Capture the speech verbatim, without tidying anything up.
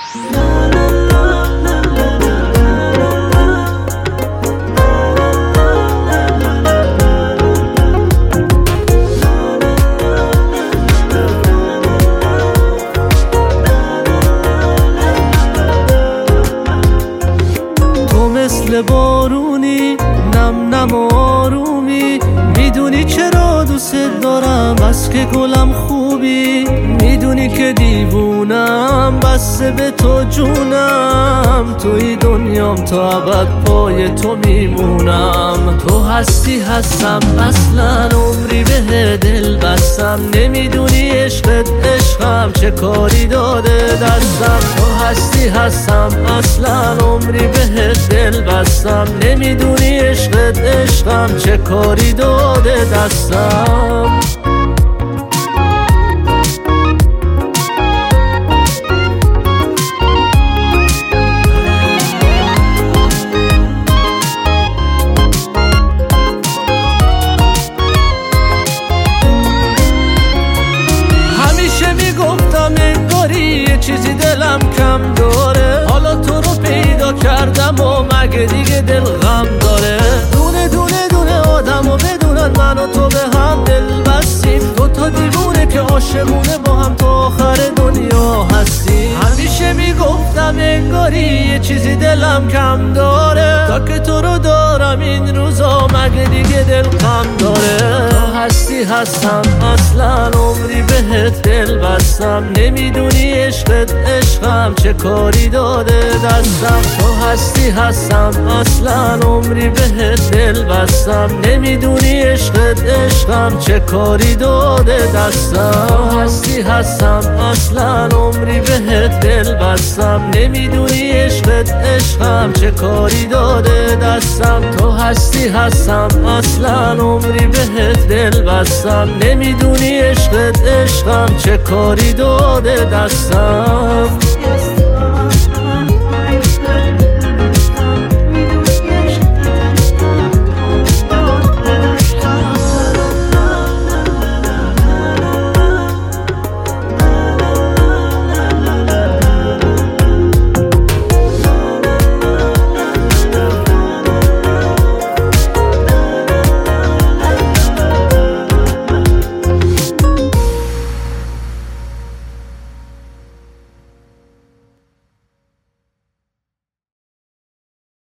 مثل بارونی نم نم آرومی، میدونی چرا دوست دارم بس که گلم خوبی، میدونی که دیوونم بسته به تو جونم، توی دنیام تا ابد پای تو میمونم. تو هستی هستم اصلا عمری به دل بستم، نمیدونی عشقت عشقم چه کاری داده دستم. تو هستی هستم اصلا عمری به دل بستم، نمیدونی عشقت عشقم چه کاری داده دستم. همیشه میگفتم انگاری یه چیزی دلم کم داره، حالا تو رو پیدا کردم و مگه دیگه دل غم داره. دونه دونه دونه آدم و بدونن من و تو به هم دل بستیم، دو تا دیوونه که عاشقونه با هم تا آخر دنیا هستیم. همیشه میگفتم انگاری یه چیزی دلم کم داره، تا که تو رو دارم این روزا مگه دیگه دل غم داره. تو هستی هستم اصلا عمری بهت دل بستم، نمیدونی عشقت عشقم چه کاری داده دستم. تو هستی هستم اصلا عمری بهت دل بستم، نمیدونی عشقت عشقم چه کاری داده دستم. تو هستی هستم اصلا عمری بهت دل بستم، نمیدونی عشقت عشقم چه کاری داده دستم. تو هستی هستم اصلا عمری بهت دل بستم، نمیدونی عشقت عشقم چه کاری داده دستم.